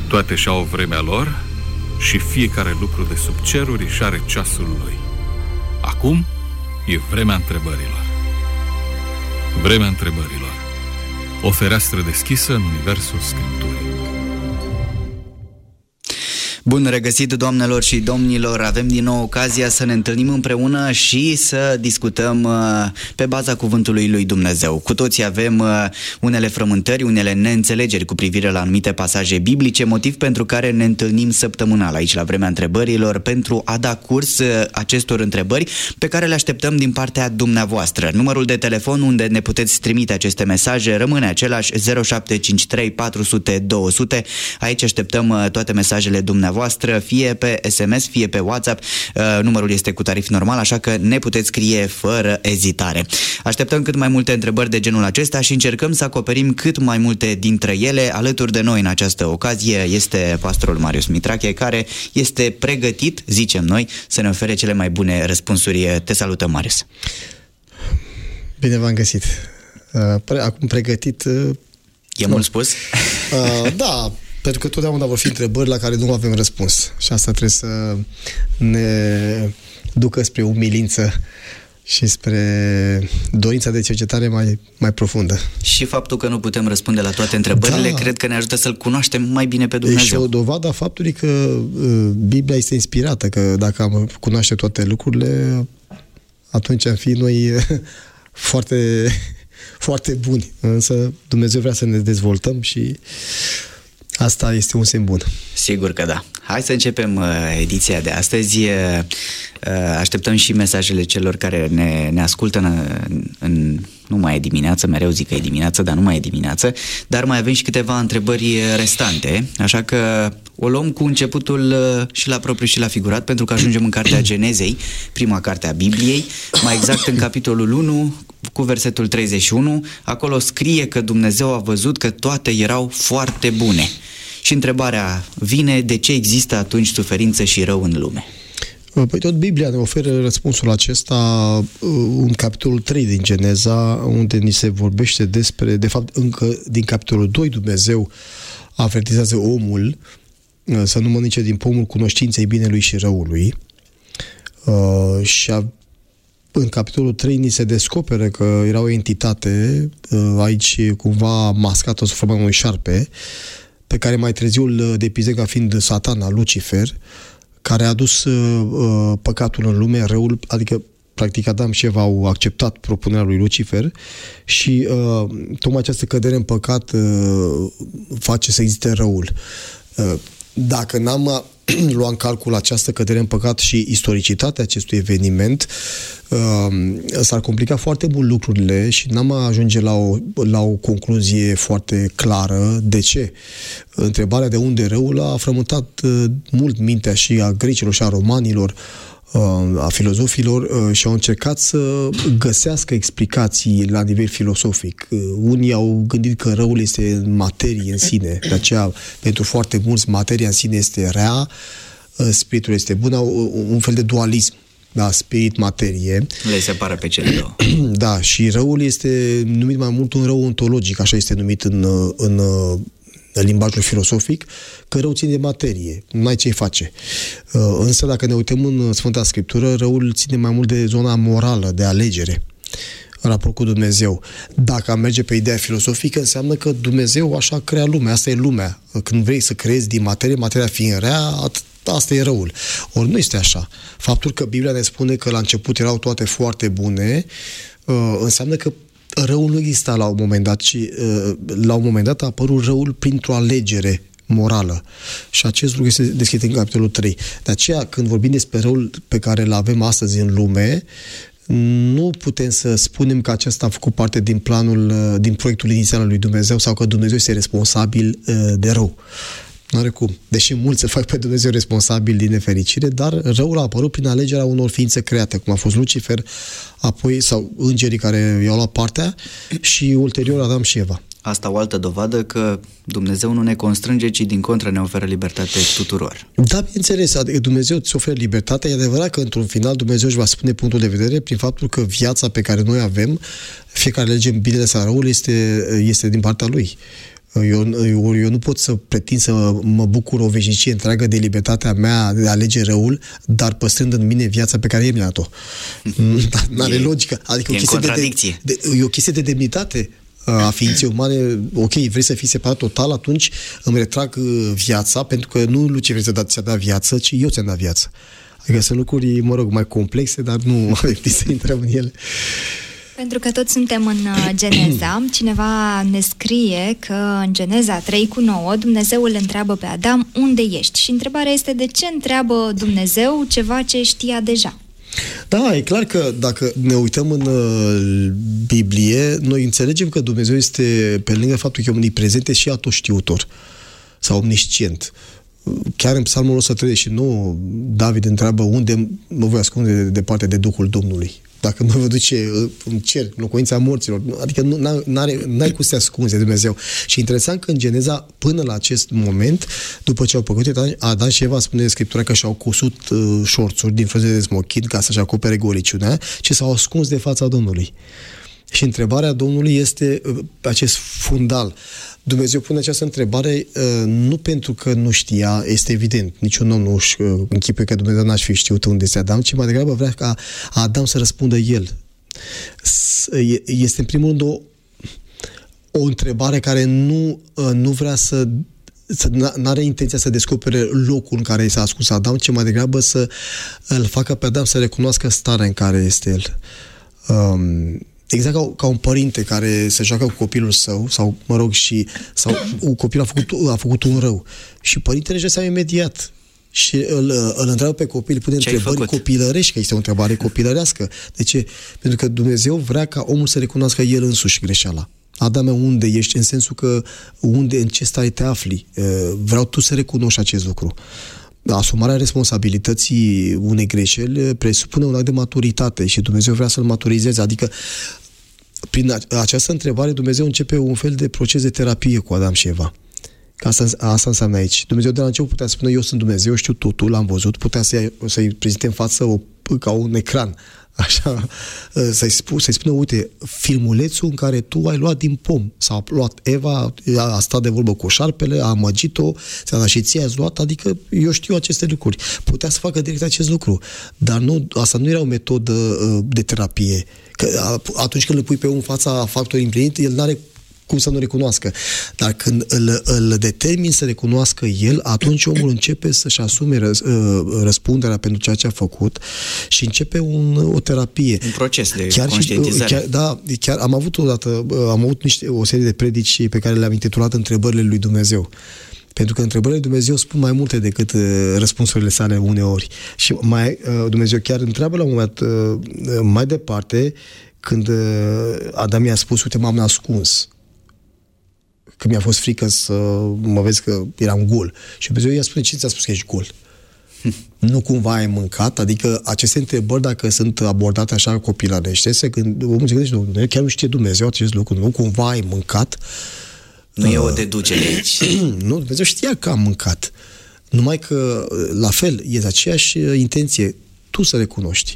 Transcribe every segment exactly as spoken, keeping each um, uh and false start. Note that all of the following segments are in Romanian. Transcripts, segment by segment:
Toate și-au vremea lor și fiecare lucru de sub ceruri își are ceasul lui. Acum e vremea întrebărilor. Vremea întrebărilor. O fereastră deschisă în universul Scripturii. Bun regăsit, doamnelor și domnilor! Avem din nou ocazia să ne întâlnim împreună și să discutăm pe baza cuvântului lui Dumnezeu. Cu toții avem unele frământări, unele neînțelegeri cu privire la anumite pasaje biblice, motiv pentru care ne întâlnim săptămânal aici la Vremea Întrebărilor pentru a da curs acestor întrebări pe care le așteptăm din partea dumneavoastră. Numărul de telefon unde ne puteți trimite aceste mesaje rămâne același, zero șapte cinci trei patru zero zero două zero zero. Aici așteptăm toate mesajele dumneavoastră, fie pe S M S, fie pe WhatsApp. Numărul este cu tarif normal, așa că ne puteți scrie fără ezitare. Așteptăm cât mai multe întrebări de genul acesta și încercăm să acoperim cât mai multe dintre ele. Alături de noi în această ocazie este pastorul Marius Mitrache, care este pregătit, zicem noi, să ne ofere cele mai bune răspunsuri. Te salutăm, Marius! Bine v-am găsit! Acum pregătit... E mult spus? Da, pentru că totdeauna vor fi întrebări la care nu avem răspuns. Și asta trebuie să ne ducă spre umilință și spre dorința de cercetare mai, mai profundă. Și faptul că nu putem răspunde la toate întrebările, da, cred că ne ajută să-L cunoaștem mai bine pe Dumnezeu. Și o dovadă a faptului că uh, Biblia este inspirată, că dacă am cunoaște toate lucrurile, atunci am fi noi uh, foarte, foarte buni. Însă Dumnezeu vrea să ne dezvoltăm și asta este un semn bun. Sigur că da. Hai să începem uh, ediția de astăzi. Uh, așteptăm și mesajele celor care ne, ne ascultă în, în, nu mai e dimineață, mereu zic că e dimineață, dar nu mai e dimineață, dar mai avem și câteva întrebări restante, așa că o luăm cu începutul uh, și la propriu și la figurat, pentru că ajungem în Cartea Genezei, prima carte a Bibliei, mai exact în capitolul unu, cu versetul treizeci și unu, acolo scrie că Dumnezeu a văzut că toate erau foarte bune. Și întrebarea vine, de ce există atunci suferință și rău în lume? Păi tot Biblia ne oferă răspunsul acesta în capitolul trei din Geneza, unde ni se vorbește despre, de fapt încă din capitolul doi, Dumnezeu avertizează omul să nu mănânce din pomul cunoștinței binelui și răului. Și a În capitolul trei ni se descoperă că era o entitate, aici cumva mascată sub forma unui șarpe, pe care mai târziu îl depizăm ca fiind Satana, Lucifer, care a adus uh, păcatul în lume, răul, adică practic Adam și Eva au acceptat propunerea lui Lucifer și uh, tocmai această cădere în păcat uh, face să existe răul. Uh, dacă n-am lua în calcul această cădere în păcat și istoricitatea acestui eveniment, uh, s-ar complica foarte mult lucrurile și n-am ajunge la o, la o concluzie foarte clară. De ce? Întrebarea de unde răul a frământat uh, mult mintea și a grecilor și a romanilor, a filozofilor, și au încercat să găsească explicații la nivel filosofic. Unii au gândit că răul este în materie în sine, de aceea pentru foarte mulți materia în sine este rea, spiritul este bun, un fel de dualism, da, spirit-materie. Le separă pe cele două. Da, și răul este numit mai mult un rău ontologic, așa este numit în, în în limbajul filosofic, că rău ține de materie, nu ai ce-i face. Însă, dacă ne uităm în Sfânta Scriptură, răul ține mai mult de zona morală, de alegere, în raport cu Dumnezeu. Dacă am merge pe ideea filosofică, înseamnă că Dumnezeu așa crea lumea, asta e lumea. Când vrei să creezi din materie, materia fiind rea, asta e răul. Ori nu este așa. Faptul că Biblia ne spune că la început erau toate foarte bune, înseamnă că răul nu exista la un moment dat, ci la un moment dat a apărut răul printr-o alegere morală. Și acest lucru este descris în capitolul trei. De aceea, când vorbim despre răul pe care îl avem astăzi în lume, nu putem să spunem că acesta a făcut parte din planul, din proiectul inițial al lui Dumnezeu sau că Dumnezeu este responsabil de rău. Nu are cum. Deși mulți îl fac pe Dumnezeu responsabil din nefericire, dar răul a apărut prin alegerea unor ființe create, cum a fost Lucifer, apoi, sau îngerii care i-au luat partea și ulterior Adam și Eva. Asta o altă dovadă că Dumnezeu nu ne constrânge, ci din contră ne oferă libertate tuturor. Da, bineînțeles, adică Dumnezeu îți oferă libertate. E adevărat că într-un final Dumnezeu își va spune punctul de vedere prin faptul că viața pe care noi avem, fiecare alegem binele sau răul, este, este din partea Lui. Eu, eu, eu nu pot să pretind să mă bucur o veșnicie întreagă de libertatea mea de a alege răul, dar păstrând în mine viața pe care el mi-a dat-o. N-are logică. Adică e o chestie contradicție. De, de, e o chestie de demnitate a ființei umane. Ok, vrei să fii separat total, atunci îmi retrag viața, pentru că nu Lucifer ți-a dat, ți-a dat viață, ci eu ți-am dat viață. Adică sunt lucruri, mă rog, mai complexe, dar nu avem timp să intrăm în ele. Pentru că toți suntem în Geneza, cineva ne scrie că în Geneza trei cu nouă Dumnezeu îl întreabă pe Adam unde ești. Și întrebarea este de ce întreabă Dumnezeu ceva ce știa deja. Da, e clar că dacă ne uităm în uh, Biblie, noi înțelegem că Dumnezeu este, pe lângă faptul că e omniprezent, și atoștiutor sau omniscient. Chiar în Psalmul o sută treizeci și nouă, David întreabă unde mă voi ascunde de departe de Duhul Domnului. Dacă mă vă duce în cer, în locuința morților, adică nu n-are, n-ai cum să te ascunzi de Dumnezeu. Și interesant că în Geneza, până la acest moment, după ce au păcătuit Adam și Eva, spune Scriptura că și-au cusut uh, șorțuri din frunze de smochin ca să-și acopere goliciunea, și s-au ascuns de fața Domnului. Și întrebarea Domnului este uh, acest fundal. Dumnezeu pune această întrebare uh, nu pentru că nu știa, este evident, niciun om nu își uh, închipuie că Dumnezeu n-aș fi știut unde este Adam, ci mai degrabă vrea ca Adam să răspundă el. S- este în primul rând o, o întrebare care nu, uh, nu vrea să, să n-are intenția să descopere locul în care s-a ascuns Adam, ci mai degrabă să îl facă pe Adam să recunoască starea în care este el. Um, Exact ca, ca un părinte care se joacă cu copilul său, sau, mă rog, și sau un copil a făcut, a făcut un rău. Și părintele își dă seama imediat. Și îl, îl întreabă pe copil, pune întrebări copilărești, că este o întrebare copilărească. De ce? Pentru că Dumnezeu vrea ca omul să recunoască el însuși greșeala. Adame, unde ești? În sensul că unde, în ce stare te afli? Vreau tu să recunoști acest lucru. Asumarea responsabilității unei greșeli presupune un act de maturitate și Dumnezeu vrea să-l maturizeze. Adică, prin această întrebare, Dumnezeu începe un fel de proces de terapie cu Adam și Eva. Asta, asta înseamnă aici. Dumnezeu de la început putea spune, eu sunt Dumnezeu, știu totul, l-am văzut, putea să-i, să-i prezinte în față o, ca un ecran. Așa, să-i, spu, să-i spună, uite, filmulețul în care tu ai luat din pom. S-a luat Eva, a stat de vorbă cu șarpele, a amăgit-o, ți-a dat și ție, ați luat, adică eu știu aceste lucruri. Putea să facă direct acest lucru, dar nu, asta nu era o metodă de terapie. Că atunci când îl pui pe un fața factorului împlinit, el n-are cum să nu recunoască. Dar când îl, îl determin să recunoască el, atunci omul începe să-și asume răs, răspunderea pentru ceea ce a făcut și începe un, o terapie. Un proces de chiar conștientizare. Și, chiar, da, chiar am avut odată, am avut niște, o serie de predici pe care le-am intitulat Întrebările lui Dumnezeu. Pentru că întrebările lui Dumnezeu spun mai multe decât răspunsurile sale uneori. Și mai, Dumnezeu chiar întreabă la un moment mai departe, când Adam i-a spus, uite, m-am ascuns. Că mi-a fost frică să mă vezi că eram gol. Și Dumnezeu i-a spune, ce ți-a spus că ești gol? Nu cumva ai mâncat? Adică aceste întrebări, dacă sunt abordate așa copilărește, se când omul se gândește, nu, chiar nu știe Dumnezeu acest lucru, nu cumva ai mâncat? Nu uh, e o deducere aici. Nu, Dumnezeu știa că am mâncat. Numai că, la fel, e de aceeași intenție, tu să recunoști.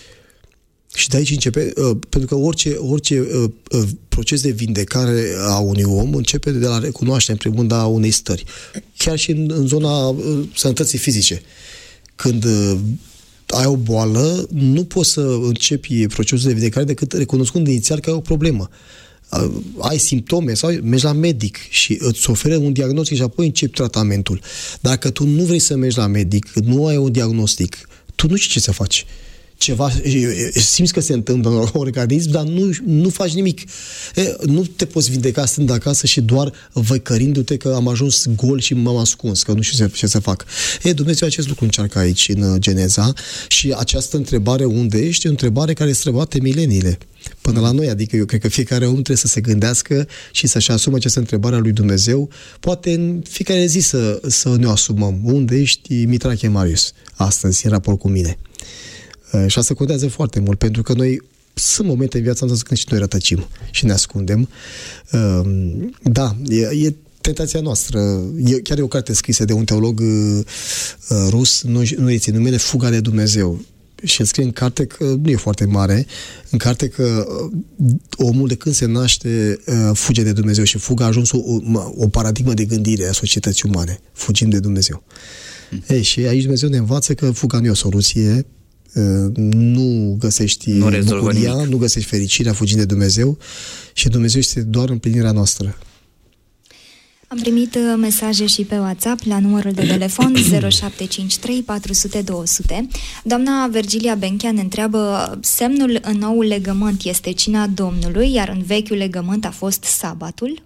Și de aici începe, uh, pentru că orice, orice uh, uh, proces de vindecare a unui om începe de la recunoaștere, în primul rând, a unei stări. Chiar și în, în zona uh, sănătății fizice. Când uh, ai o boală, nu poți să începi procesul de vindecare decât recunoscând inițial că ai o problemă. Uh, ai simptome sau mergi la medic și îți oferă un diagnostic și apoi începi tratamentul. Dacă tu nu vrei să mergi la medic, nu ai un diagnostic, tu nu știi ce să faci. Ceva, simți că se întâmplă în organism, dar nu, nu faci nimic. E, nu te poți vindeca stând acasă și doar văcărindu-te că am ajuns gol și m-am ascuns, că nu știu ce să fac. E, Dumnezeu acest lucru încearcă aici, în Geneza, și această întrebare unde ești, e o întrebare care străbate mileniile până la noi. Adică eu cred că fiecare om trebuie să se gândească și să-și asume această întrebare a lui Dumnezeu. Poate în fiecare zi să, să ne o asumăm. Unde ești, Mitrache Marius, astăzi, în raport cu mine? Și asta contează foarte mult, pentru că noi sunt momente în viața noastră când și noi rătăcim și ne ascundem. Da, e, e tentația noastră. E, chiar e o carte scrisă de un teolog uh, rus, nu, nu îi țin numele, Fuga de Dumnezeu. Și el scrie în carte că nu e foarte mare, în carte că omul de când se naște fuge de Dumnezeu și fuga a ajuns o, o paradigmă de gândire a societății umane. Fugim de Dumnezeu. Mm. Ei, și aici Dumnezeu ne învață că fuga nu e o soluție, nu găsești nu bucuria, nu găsești fericirea fugind de Dumnezeu și Dumnezeu este doar împlinirea noastră. Am primit mesaje și pe WhatsApp la numărul de telefon zero șapte cinci trei patru zero zero doi zero zero. Doamna Virgilia Benchea ne întreabă: semnul în noul legământ este cina Domnului, iar în vechiul legământ a fost sabatul?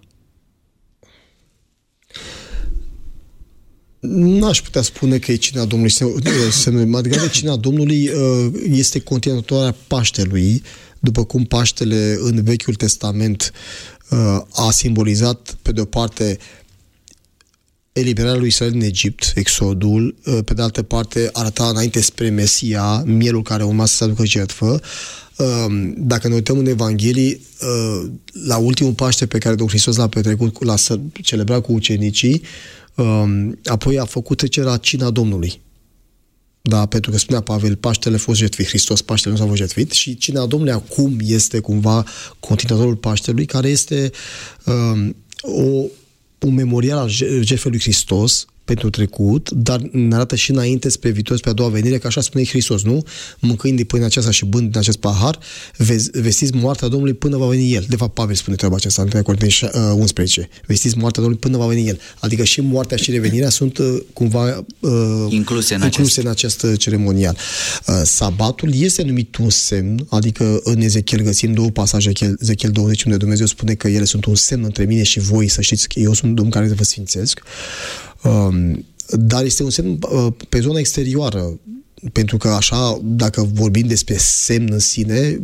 N-aș putea spune că e cina Domnului semnul. Mai degrabă cina Domnului este continuatoarea Paștelui, după cum Paștele în Vechiul Testament a simbolizat, pe de o parte, eliberarea lui Israel din Egipt, Exodul, pe de altă parte arăta înainte spre Mesia, mielul care urma să se aducă jertfă. Dacă ne uităm în Evanghelii, la ultimul Paște pe care Domnul Hristos l-a petrecut, l-a celebrat cu ucenicii, apoi a făcut trecerea cina Domnului. Da, pentru că spunea Pavel, Paștele a fost jertfit, Hristos Paștele nu s-a fost jertfit și cina Domnului acum este cumva continuatorul Paștelui, care este um, o, un memorial al jertfei lui Hristos pentru trecut, dar ne arată și înainte spre viitor, spre a doua venire, că așa spune Hristos, nu? Mâncând din pâinea aceasta și bând din acest pahar, vestiți moartea Domnului până va veni El. De fapt, Pavel spune treaba aceasta în întâi Corinteni unsprezece. Vestiți moartea Domnului până va veni El. Adică și moartea și revenirea sunt uh, cumva uh, incluse, în, incluse acest. în acest ceremonial. Uh, sabatul este numit un semn, adică în Ezechiel găsim două pasaje, Ezechiel douăzeci, unde Dumnezeu spune că ele sunt un semn între mine și voi, să știți că eu sunt Domnul care vă sfințesc. Um, dar este un semn uh, pe zona exterioară, pentru că așa, dacă vorbim despre semn în sine,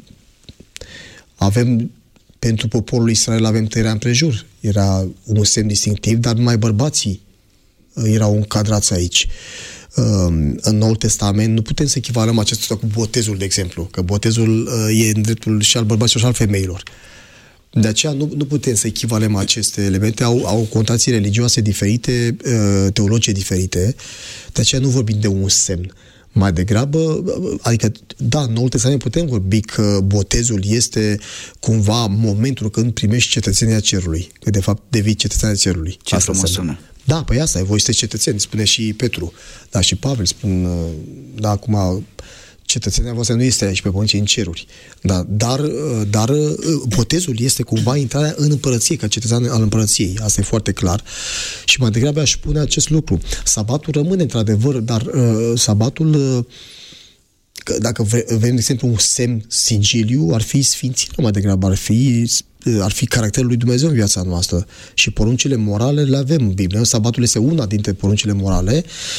avem, pentru poporul Israel avem tăierea împrejur, era un semn distinctiv, dar numai bărbații uh, erau încadrați aici. Um, în Noul Testament nu putem să echivalăm acesta cu botezul, de exemplu, că botezul uh, e în dreptul și al bărbaților și al femeilor. De aceea nu, nu putem să echivalem aceste elemente, au, au connotații religioase diferite, teologice diferite, de aceea nu vorbim de un semn. Mai degrabă, adică, da, în Noul Testament putem vorbi că botezul este cumva momentul când primești cetățenia cerului, că de fapt devii cetățenia cerului. Ce frumos sună. Da, păi asta e, voi sunteți cetățeni, spune și Petru, da, și Pavel spun, da, acum cetățenia voastră nu este aici pe pământ, ci în ceruri. Da, dar, dar botezul este cumva intrarea în împărăție, ca cetățean al împărăției. Asta e foarte clar. Și mai degrabă aș spune acest lucru. Sabatul rămâne într-adevăr, dar uh, sabatul, uh, dacă vrem, de exemplu, un semn sigiliu, ar fi sfințirea mai degrabă, ar fi ar fi caracterul lui Dumnezeu în viața noastră. Și poruncile morale le avem în Biblie. Sabatul este una dintre poruncile morale,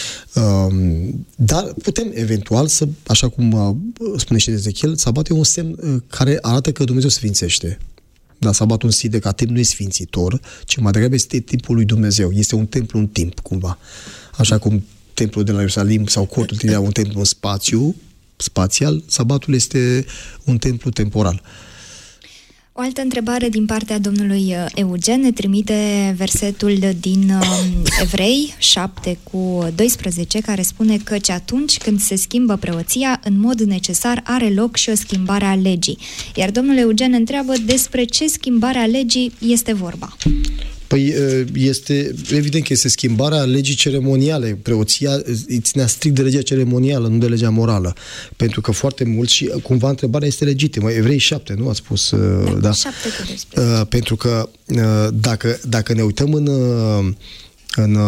dar putem eventual să, așa cum spune și Ezechiel, sabatul e un semn care arată că Dumnezeu se sfințește. Dar sabatul în sine ca timp nu e sfințitor, ci mai degrabă este timpul lui Dumnezeu. Este un templu în timp, cumva. Așa cum templul de la Ierusalim sau cortul era un templu în spațiu, spațial, sabatul este un templu temporal. O altă întrebare din partea domnului Eugen ne trimite versetul din Evrei șapte cu doisprezece, care spune că atunci când se schimbă preoția, în mod necesar are loc și o schimbare a legii. Iar domnul Eugen întreabă despre ce schimbare a legii este vorba. Păi este evident că este schimbarea legii ceremoniale. Preoția ținea strict de legea ceremonială, nu de legea morală. Pentru că foarte mult și cumva întrebarea este legitimă. Evrei șapte, nu ați spus? Da, da. șapte cu doisprezece. Pentru că dacă, dacă ne uităm în, în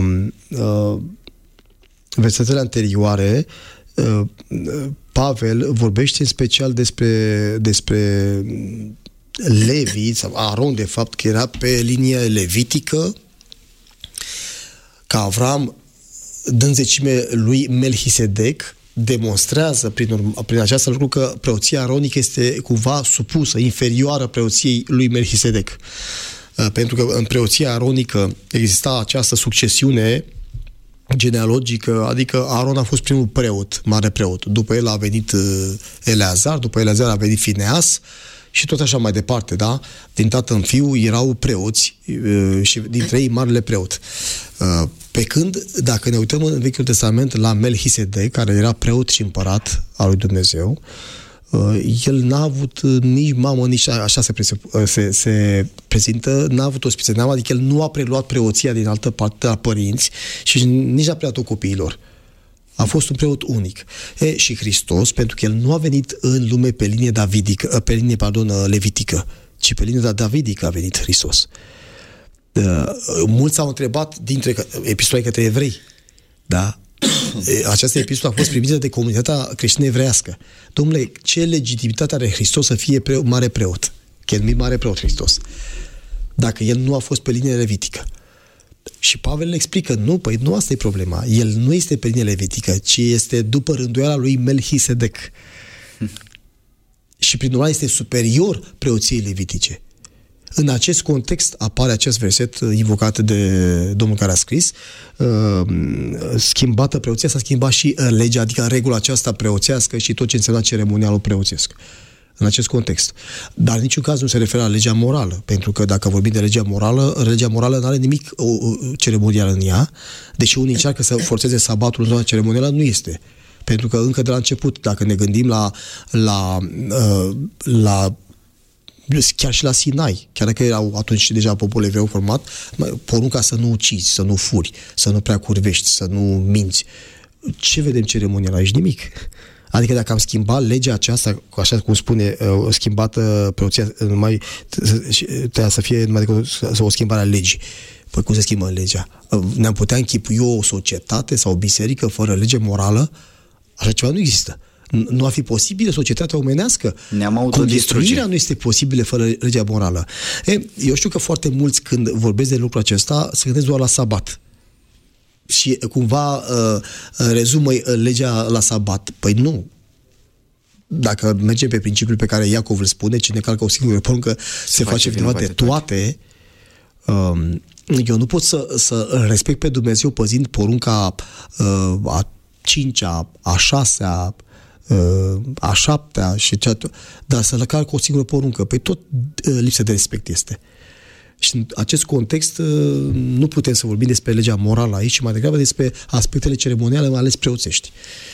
versetele anterioare, Pavel vorbește în special despre, despre Levi, sau Aron, de fapt, că era pe linie levitică, că Avram, dând zecime lui Melchisedec, demonstrează prin, urma, prin această lucru că preoția aronică este cumva supusă, inferioară preoției lui Melchisedec. Pentru că în preoția aronică exista această succesiune genealogică, adică Aron a fost primul preot, mare preot. După el a venit Eleazar, după Eleazar a venit Fineas, și tot așa mai departe, da? Din tată în fiu erau preoți și dintre ei marele preot. Pe când, dacă ne uităm în Vechiul Testament la Melchisedec, care era preot și împărat al lui Dumnezeu, el n-a avut nici mamă, nici așa se, se, se prezintă, n-a avut o spiță de neam, adică el nu a preluat preoția din altă parte a părinți și nici n-a preluat-o copiilor. A fost un preot unic. E, și Hristos, pentru că el nu a venit în lume pe linie davidică, pe linie, pardon, levitică, ci pe linie davidică a venit Hristos. Mulți s-au întrebat dintre epistola către evrei, da? Această epistolă a fost primită de comunitatea creștină evreiască. Dom'le, ce legitimitate are Hristos să fie pre- mare preot? Că e numit mare preot Hristos. Dacă el nu a fost pe linie levitică. Și Pavel le explică, nu, păi nu asta e problema. El nu este pe linie levitică, ci este după rânduiala lui Melchisedec. Hmm. Și prin urmare este superior preoției levitice. În acest context apare acest verset invocat de domnul care a scris, schimbată preoția, s-a schimbat și legea, adică regula aceasta preoțească și tot ce însemna ceremonialul preoțesc. În acest context. Dar în niciun caz nu se referă la legea morală, pentru că dacă vorbim de legea morală, legea morală nu are nimic ceremonial în ea, deși unii încearcă să forțeze sabatul în zona ceremonială, nu este. Pentru că încă de la început, dacă ne gândim la, la, la chiar și la Sinai, chiar dacă erau atunci deja poporul evreu format, porunca să nu ucizi, să nu furi, să nu prea curvești, să nu minți. Ce vedem ceremonial aici? Nimic. Adică dacă am schimbat legea aceasta, așa cum spune, schimbată preoția, numai trebuia să fie numai decât o schimbare a legii. Păi cum se schimbă legea? Ne-am putea închipui o societate sau o biserică fără lege morală? Așa ceva nu există. Nu ar fi posibilă societatea omenească. Ne-am autodistruge. Construirea nu este posibilă fără legea morală. E, eu știu că foarte mulți când vorbesc de lucrul acesta se gândesc doar la sabat. Și cumva uh, rezumă legea la sabat. Păi nu. Dacă mergem pe principiul pe care Iacov îl spune, cine calcă o singură poruncă se, se face vinovat de toate, um, eu nu pot să, să respect pe Dumnezeu păzind porunca uh, a cincea, a șasea, a șaptea și cea, dar să le calc o singură poruncă, păi tot lipsă de respect este. Și în acest context nu putem să vorbim despre legea morală aici, ci mai degrabă despre aspectele ceremoniale, mai ales preoțești.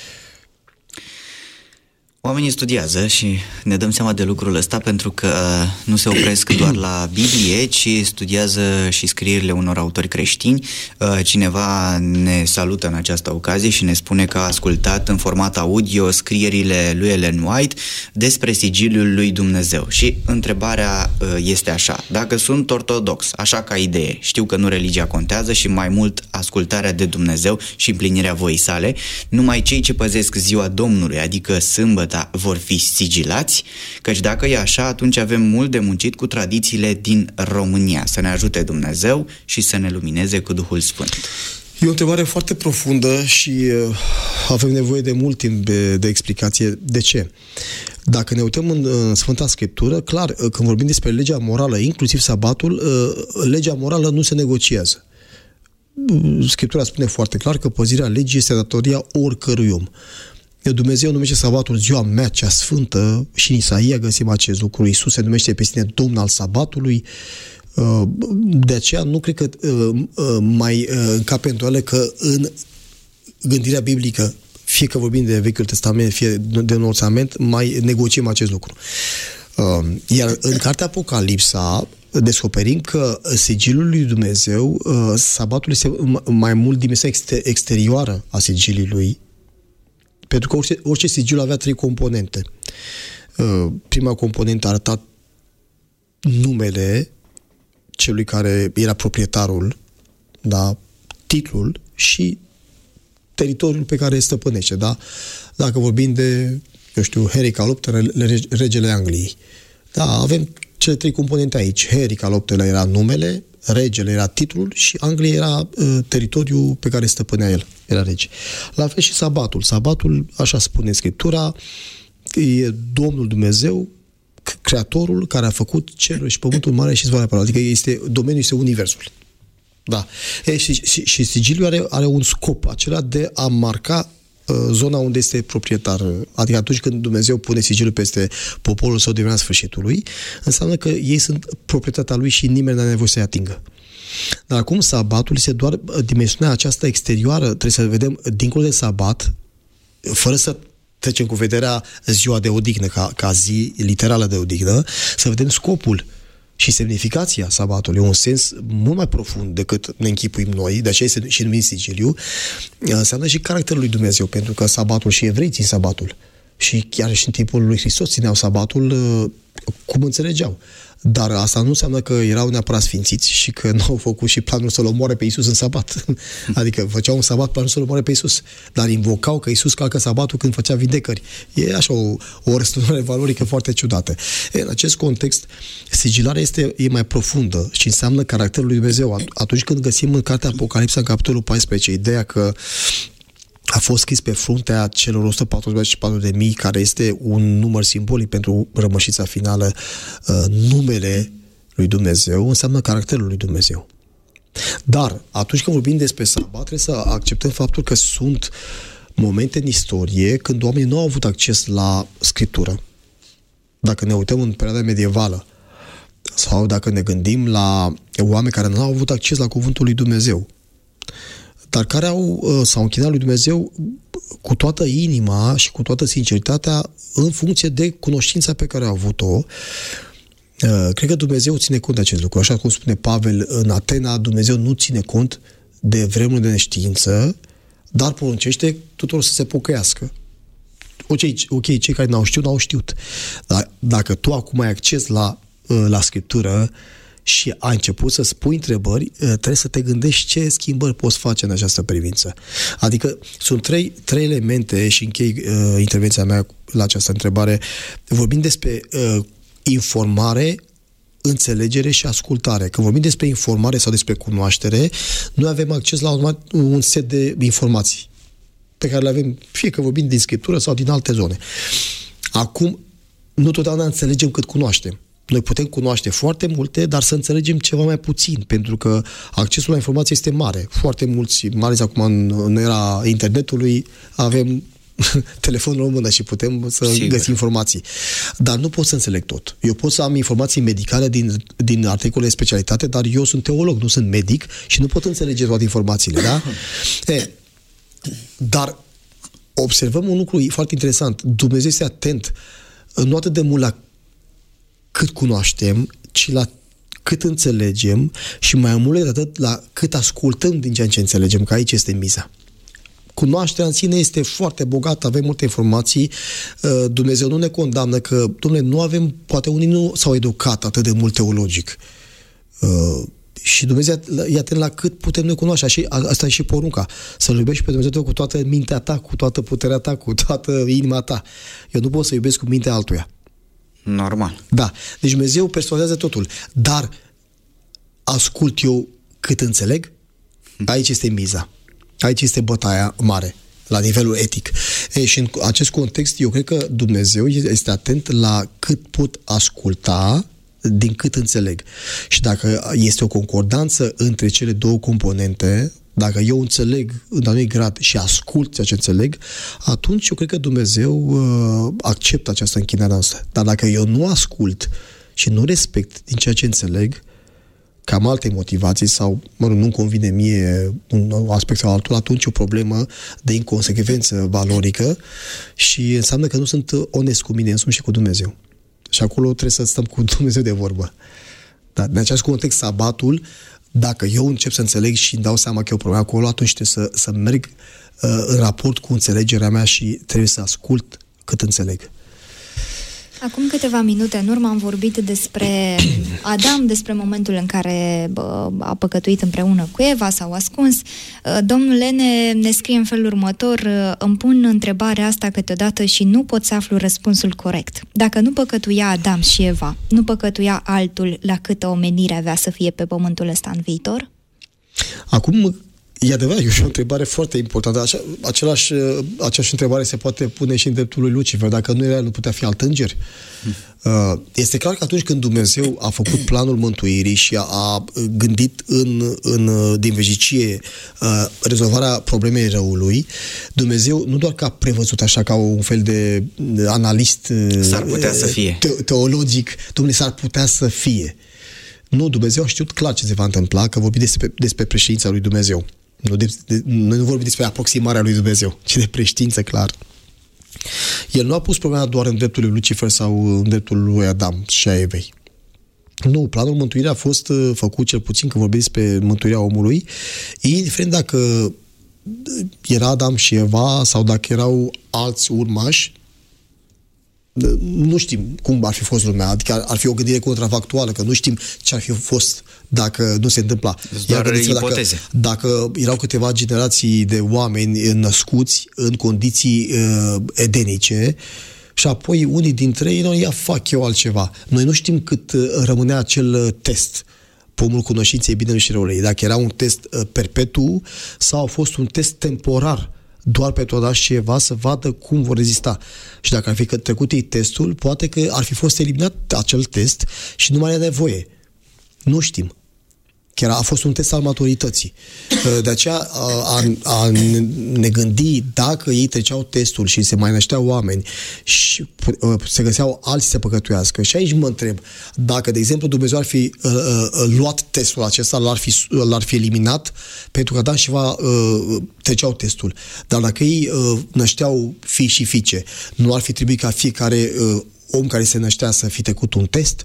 Oamenii studiază și ne dăm seama de lucrul ăsta pentru că nu se opresc doar la Biblie, ci studiază și scrierile unor autori creștini. Cineva ne salută în această ocazie și ne spune că a ascultat în format audio scrierile lui Ellen White despre sigiliul lui Dumnezeu. Și întrebarea este așa: dacă sunt ortodox, așa ca idee, știu că nu religia contează și mai mult ascultarea de Dumnezeu și împlinirea voii sale, numai cei ce păzesc ziua Domnului, adică sâmbătă, vor fi sigilați? Căci dacă e așa, atunci avem mult de muncit cu tradițiile din România. Să ne ajute Dumnezeu și să ne lumineze cu Duhul Sfânt. E o întrebare foarte profundă și uh, avem nevoie de mult timp de, de explicație. De ce? Dacă ne uităm în, în Sfânta Scriptură, clar, uh, când vorbim despre legea morală, inclusiv sabatul, uh, legea morală nu se negociază. Uh, Scriptura spune foarte clar că păzirea legii este datoria oricărui om. Dumnezeu numește sabatul ziua mea cea sfântă și în Isaia găsim acest lucru. Iisus se numește pe sine Domn al sabatului. De aceea nu cred că mai încape îndoială că în gândirea biblică, fie că vorbim de Vechiul Testament, fie de Noul Testament, mai negociem acest lucru. Iar în cartea Apocalipsa descoperim că sigiliul lui Dumnezeu, sabatul este mai mult dimensiunea exterioară a sigiliului lui, pentru că orice, orice sigil avea trei componente. Prima componentă arăta numele celui care era proprietarul, da, titlul și teritoriul pe care stăpânește, da? Dacă vorbim de, eu știu, Henric al optulea-lea, regele Angliei. Da, avem cele trei componente aici. Henric al optulea-lea era numele, regele era titlul și Anglia era uh, teritoriul pe care stăpânea el, era rege. La fel și sabatul. Sabatul, așa spune Scriptura, e Domnul Dumnezeu, Creatorul care a făcut cerul și pământul mare și zvoarea pară. Adică este, domeniul este universul. Da. E, și, și, și sigiliul are, are un scop, acela de a marca uh, zona unde este proprietar. Adică atunci când Dumnezeu pune sigiliul peste poporul său de vremea sfârșitului, înseamnă că ei sunt proprietatea lui și nimeni nu are nevoie să-i atingă. Dar acum sabatul este doar dimensiunea aceasta exterioară, trebuie să vedem dincolo de sabat, fără să trecem cu vederea ziua de odihnă, ca, ca zi literală de odihnă, să vedem scopul și semnificația sabatului, un sens mult mai profund decât ne închipuim noi, de aceea este și numit sigiliu, înseamnă și caracterul lui Dumnezeu, pentru că sabatul și evreii țin sabatul. Și chiar și în timpul lui Hristos țineau sabatul cum înțelegeau. Dar asta nu înseamnă că erau neapărat sfințiți și că nu au făcut și planul să-L omoare pe Iisus în sabat. Adică făceau un sabat planul să-L omoare pe Iisus. Dar invocau că Iisus calcă sabatul când făcea vindecări. E așa o, o răsturnare valorică foarte ciudată. E, în acest context, sigilarea este, e mai profundă și înseamnă caracterul lui Dumnezeu. Atunci când găsim în cartea Apocalipsa, în capitolul paisprezece, ideea că a fost scris pe fruntea celor o sută patruzeci și patru de mii, care este un număr simbolic pentru rămășița finală, numele lui Dumnezeu, înseamnă caracterul lui Dumnezeu. Dar, atunci când vorbim despre sabat, trebuie să acceptăm faptul că sunt momente în istorie când oamenii nu au avut acces la Scriptură. Dacă ne uităm în perioada medievală, sau dacă ne gândim la oameni care nu au avut acces la Cuvântul lui Dumnezeu, dar care au, s-au închinat lui Dumnezeu cu toată inima și cu toată sinceritatea în funcție de cunoștința pe care au avut-o. Cred că Dumnezeu ține cont de acest lucru. Așa cum spune Pavel în Atena, Dumnezeu nu ține cont de vremuri de neștiință, dar poruncește tuturor să se pocăiască. Ok, okay cei care n-au știut, n-au știut. Dar dacă tu acum ai acces la, la Scriptură și ai început să spui întrebări, trebuie să te gândești ce schimbări poți face în această privință. Adică sunt trei, trei elemente și închei uh, intervenția mea la această întrebare. Vorbim despre uh, informare, înțelegere și ascultare. Când vorbim despre informare sau despre cunoaștere, noi avem acces la un, un set de informații pe care le avem, fie că vorbim din Scriptură sau din alte zone. Acum, nu totdeauna înțelegem cât cunoaștem. Noi putem cunoaște foarte multe, dar să înțelegem ceva mai puțin, pentru că accesul la informație este mare. Foarte mulți, mai ales acum în, în era internetului, avem telefonul în mână și putem să Sigur. găsim informații. Dar nu pot să înțeleg tot. Eu pot să am informații medicale din, din articole de specialitate, dar eu sunt teolog, nu sunt medic și nu pot înțelege toate informațiile, da? E, dar observăm un lucru foarte interesant. Dumnezeu este atent nu atât de mult la cât cunoaștem, ci la cât înțelegem și mai mult de atât la cât ascultăm din ceea ce înțelegem, că aici este miza. Cunoașterea în sine este foarte bogată, avem multe informații, Dumnezeu nu ne condamnă că, dom'le, nu avem, poate unii nu s-au educat atât de mult teologic. Și Dumnezeu e atent la cât putem noi cunoaște. Și asta e și porunca. Să-L iubești pe Dumnezeu cu toată mintea ta, cu toată puterea ta, cu toată inima ta. Eu nu pot să iubesc cu mintea altuia. Normal. Da. Deci Dumnezeu persuadează totul. Dar ascult eu cât înțeleg? Aici este miza. Aici este bătaia mare, la nivelul etic. E, și în acest context, eu cred că Dumnezeu este atent la cât pot asculta din cât înțeleg. Și dacă este o concordanță între cele două componente, dacă eu înțeleg în anumit grad și ascult ceea ce înțeleg, atunci eu cred că Dumnezeu uh, acceptă această închinare noastră. Dar dacă eu nu ascult și nu respect din ceea ce înțeleg, că am alte motivații sau, mă rog, nu-mi convine mie un aspect sau altul, atunci o problemă de inconsecvență valorică și înseamnă că nu sunt onest cu mine însumi și cu Dumnezeu. Și acolo trebuie să stăm cu Dumnezeu de vorbă. Dar în acest context, sabatul, dacă eu încep să înțeleg și îmi dau seama că e o problemă acolo, atunci trebuie să, să merg uh, în raport cu înțelegerea mea și trebuie să ascult cât înțeleg. Acum câteva minute în urmă am vorbit despre Adam, despre momentul în care bă, a păcătuit împreună cu Eva, s-au ascuns. Domnul Lene ne scrie în felul următor: îmi pun întrebarea asta câteodată și nu pot să aflu răspunsul corect. Dacă nu păcătuia Adam și Eva, nu păcătuia altul, la câtă omenire avea să fie pe pământul ăsta în viitor? Acum, e adevărat, e și o întrebare foarte importantă. Așa, același, aceeași întrebare se poate pune și în dreptul lui Lucifer. Dacă nu era, nu putea fi alt înger? Hmm. Este clar că atunci când Dumnezeu a făcut planul mântuirii și a, a gândit în, în, din vejicie rezolvarea problemei răului, Dumnezeu nu doar că a prevăzut așa ca un fel de analist s-ar putea să fie. Te, teologic, Dumnezeu s-ar putea să fie. Nu, Dumnezeu a știut clar ce se va întâmpla, că vorbim despre, despre președința lui Dumnezeu. Nu de, de, noi nu vorbim despre aproximarea lui Dumnezeu, ci de președință, clar. El nu a pus problema doar în dreptul lui Lucifer sau în dreptul lui Adam și a Evei. Nu, planul mântuirii a fost făcut, cel puțin când vorbim despre mântuirea omului, indiferent dacă era Adam și Eva sau dacă erau alți urmași, nu știm cum ar fi fost lumea, adică ar fi o gândire contrafactuală, că nu știm ce ar fi fost dacă nu se întâmpla. Doar ipoteze. Dacă, dacă erau câteva generații de oameni născuți în condiții uh, edenice și apoi unii dintre ei, nu, ia fac eu altceva. Noi nu știm cât rămânea acel test, pomul cunoștinței binelui și răului. Dacă era un test uh, perpetu sau a fost un test temporar, doar pentru Adam și Eva să vadă cum vor rezista. Și dacă ar fi trecut ei testul, poate că ar fi fost eliminat acel test și nu mai are nevoie. Nu știm. Chiar a fost un test al maturității. De aceea a, a ne gândi dacă ei treceau testul și se mai nășteau oameni și se găseau alții să păcătuiască. Și aici mă întreb, dacă, de exemplu, Dumnezeu ar fi uh, uh, luat testul acesta, l-ar fi, l-ar fi eliminat, pentru că Adam și Eva uh, treceau testul. Dar dacă ei uh, nășteau fii și fiice, nu ar fi trebuit ca fiecare uh, om care se năștea să fi trecut un test?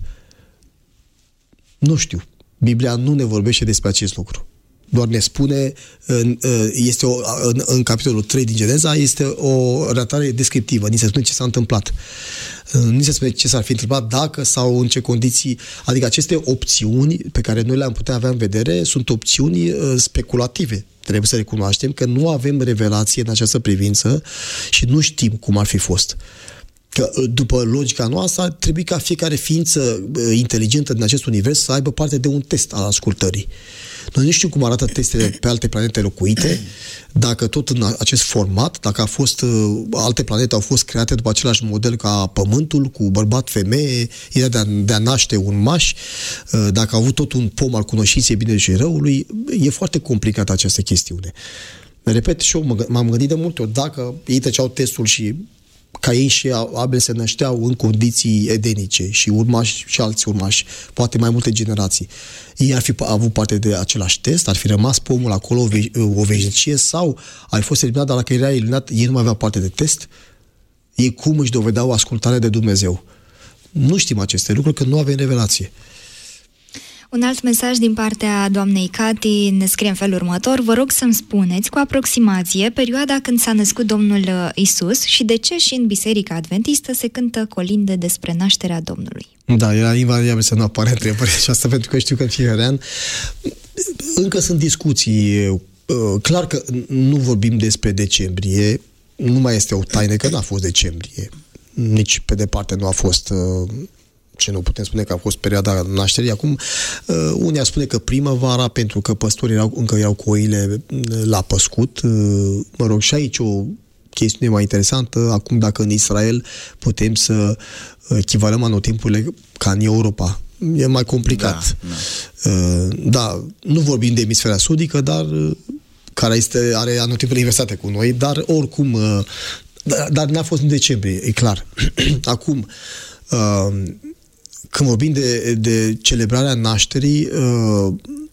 Nu știu. Biblia nu ne vorbește despre acest lucru. Doar ne spune, este o, în, în capitolul trei din Geneza, este o relatare descriptivă. Ni se spune ce s-a întâmplat. Ni se spune ce s-ar fi întâmplat dacă sau în ce condiții. Adică aceste opțiuni pe care noi le-am putea avea în vedere sunt opțiuni speculative. Trebuie să recunoaștem că nu avem revelație în această privință și nu știm cum ar fi fost. Că, după logica noastră, trebuie ca fiecare ființă inteligentă din acest univers să aibă parte de un test al ascultării. Noi nu știm cum arată testele pe alte planete locuite, dacă tot în acest format, dacă a fost, alte planete au fost create după același model ca Pământul, cu bărbat-femeie, ideea de a, de a naște un maș, dacă a avut tot un pom al cunoștinței binelui și răului, e foarte complicată această chestiune. Repet, și eu m-am gândit de multe ori, dacă ei treceau testul și ca ei și Abel se nășteau în condiții edenice și urmași și alți urmași, poate mai multe generații. Ei ar fi avut parte de același test, ar fi rămas pomul acolo o, ve- o veșnicie sau ar fi fost eliminat, dar dacă era eliminat, ei nu mai aveau parte de test? Ei cum își dovedeau ascultarea de Dumnezeu? Nu știm aceste lucruri, că nu avem revelație. Un alt mesaj din partea doamnei Cati ne scrie în felul următor: vă rog să-mi spuneți cu aproximație perioada când s-a născut Domnul Isus și de ce și în Biserica Adventistă se cântă colinde despre nașterea Domnului. Da, era invariabil să nu apare întrebarea aceasta, pentru că știu că în fiecare an încă sunt discuții. Clar că nu vorbim despre decembrie, nu mai este o taină că n-a fost decembrie. Nici pe departe nu a fost... ce nu putem spune că a fost perioada nașterii. Acum, uh, unii ar spune că primăvara, pentru că păstorii erau, încă erau cu oile la păscut. Uh, mă rog, și aici o chestiune mai interesantă. Acum, dacă în Israel putem să echivalăm anotimpurile ca în Europa, e mai complicat. Da, da. Uh, da, nu vorbim de emisfera sudică, dar uh, care este, are anotimpuri inversate cu noi, dar oricum, uh, dar, dar n-a fost în decembrie, e clar. Acum, uh, când vorbim de, de celebrarea nașterii, uh,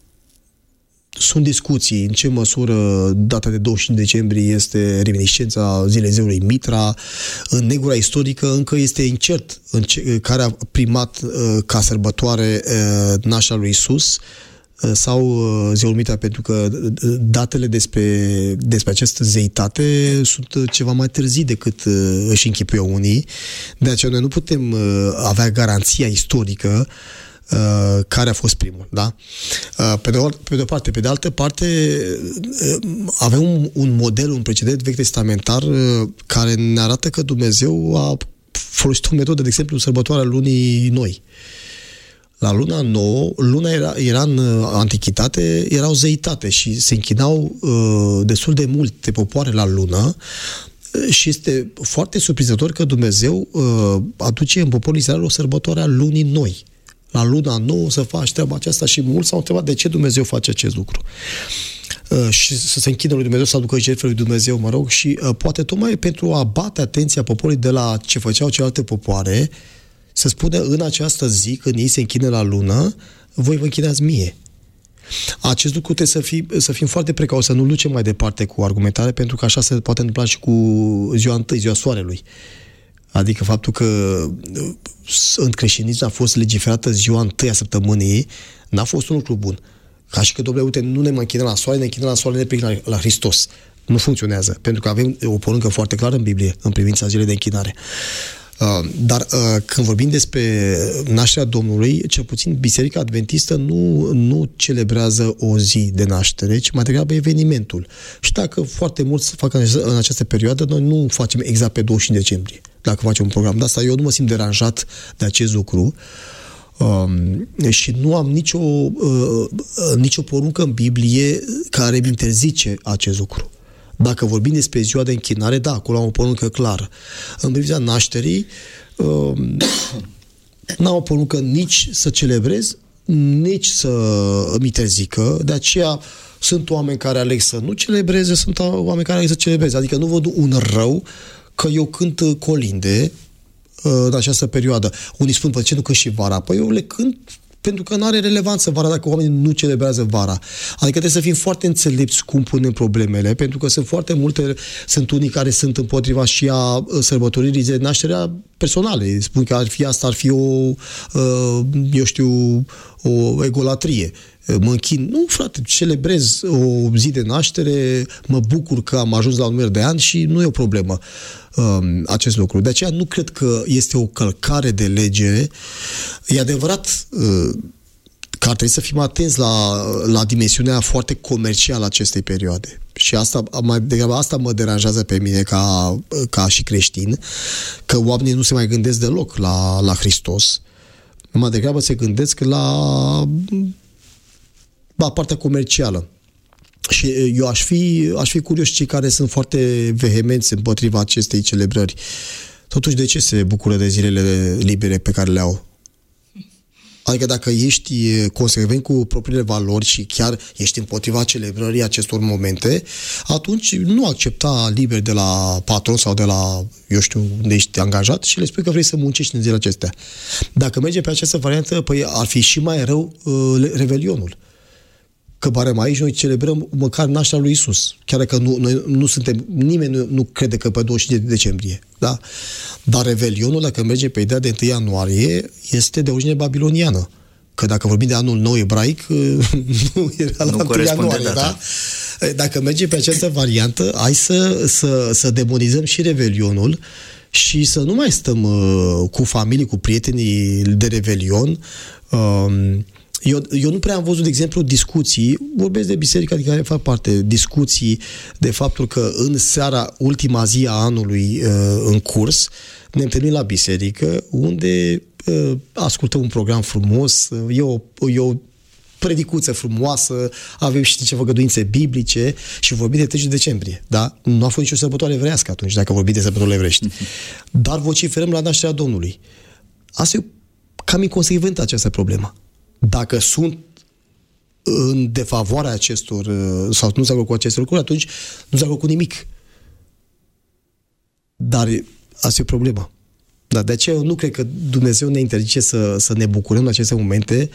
sunt discuții în ce măsură data de douăzeci și cinci decembrie este reminiscența zilei zeului Mitra. În negura istorică încă este incert în ce, care a primat uh, ca sărbătoare uh, nașterea lui Isus uh, sau uh, zeul Mitra, pentru că datele despre, despre această zeitate sunt ceva mai târzii decât uh, își închipuie unii. De aceea noi nu putem uh, avea garanția istorică Uh, care a fost primul, da? Uh, pe, de o, pe de o parte. Pe de altă parte, uh, avem un, un model, un precedent vechi testamentar uh, care ne arată că Dumnezeu a folosit o metodă, de exemplu, sărbătoarea lunii noi. La luna nouă, luna era, era în antichitate, erau zeitate și se închinau uh, destul de multe popoare la lună. Și este foarte surprinzător că Dumnezeu uh, aduce în poporul Israel o sărbătoare a lunii noi. La luna nouă să faci treaba aceasta și mulți s-au întrebat de ce Dumnezeu face acest lucru. Uh, și să se închină lui Dumnezeu, să aducă jertfe lui Dumnezeu, mă rog, și uh, poate tocmai pentru a bate atenția poporului de la ce făceau celelalte popoare, să spune în această zi, când ei se închină la lună, voi vă închinați mie. Acest lucru trebuie să, fi, să fim foarte precauți, să nu ducem mai departe cu argumentare, pentru că așa se poate întâmpla și cu ziua întâi, ziua soarelui. Adică faptul că în creștinism a fost legiferată ziua întâi a săptămânii, n-a fost un lucru bun. Ca și că, domnule, uite, nu ne mai închinăm la soare, ne închinăm la soare, ne plecăm la, la Hristos. Nu funcționează, pentru că avem o poruncă foarte clară în Biblie, în privința zilei de închinare. Uh, dar uh, când vorbim despre nașterea Domnului, cel puțin Biserica Adventistă nu, nu celebrează o zi de naștere, ci mai degrabă evenimentul. Și dacă foarte mulți fac în această perioadă, noi nu facem exact pe douăzeci și cinci decembrie. Dacă facem un program de asta, eu nu mă simt deranjat de acest lucru. Um, și nu am nicio, uh, nicio poruncă în Biblie care îmi interzice acest lucru. Dacă vorbim despre ziua de închinare, da, acolo am o poruncă clară. În privința nașterii, um, n-am o poruncă nici să celebrez, nici să îmi interzică. De aceea sunt oameni care aleg să nu celebreze, sunt oameni care aleg să celebreze. Adică nu văd un rău că eu cânt colinde în această perioadă. Unii spun, păi ce nu cânt și vara? Păi eu le cânt pentru că nu are relevanță vara dacă oamenii nu celebrează vara. Adică trebuie să fim foarte înțelepți cum punem problemele, pentru că sunt foarte multe, sunt unii care sunt împotriva și a sărbătoririi de nașterea personale. Spun că ar fi asta, ar fi o, eu știu, o egolatrie. Mă închin. Nu, frate, celebrez o zi de naștere, mă bucur că am ajuns la un număr de ani și nu e o problemă um, acest lucru. De aceea nu cred că este o călcare de lege. E adevărat uh, că ar trebui să fim atenți la, la dimensiunea foarte comercială a acestei perioade. Și asta, mai degrabă, asta mă deranjează pe mine ca, ca și creștin, că oamenii nu se mai gândesc deloc la, la Hristos. Mai degrabă se gândesc la la partea comercială. Și eu aș fi, aș fi curios cei care sunt foarte vehemenți împotriva acestei celebrări. Totuși, de ce se bucură de zilele libere pe care le au? Adică dacă ești consecvent cu propriile valori și chiar ești împotriva celebrării acestor momente, atunci nu accepta liber de la patron sau de la, eu știu, unde ești angajat și le spui că vrei să muncești în zilele acestea. Dacă merge pe această variantă, păi ar fi și mai rău uh, revelionul. Că barem aici noi celebrăm măcar nașterea lui Iisus. Chiar dacă nu, noi nu suntem, nimeni nu, nu crede că pe douăzeci și cinci decembrie. Da? Dar revelionul, dacă merge pe ideea de întâi ianuarie, este de origine babiloniană. Că dacă vorbim de anul nou ebraic, nu era la nu întâi ianuarie. Da? Dacă merge pe această variantă, hai să, să, să demonizăm și revelionul și să nu mai stăm uh, cu familii, cu prietenii de revelion. Uh, Eu, eu nu prea am văzut, de exemplu, discuții, vorbesc de biserica din care fac parte, discuții de faptul că în seara, ultima zi a anului în curs, ne întâlnim la biserică, unde ascultăm un program frumos, e o, e o predicuță frumoasă, avem și niște făgăduințe biblice și vorbim de trece decembrie, da? Nu a fost nicio sărbătoare evreiască atunci, dacă vorbim de sărbătorile evrești. Dar vociferăm la nașterea Domnului. Asta e cam inconsecventă această problemă. Dacă sunt în defavoarea acestor, sau nu se acord cu aceste lucruri, atunci nu se acord cu nimic. Dar asta e o problemă. Dar de aceea eu nu cred că Dumnezeu ne interzice să, să ne bucurăm în aceste momente.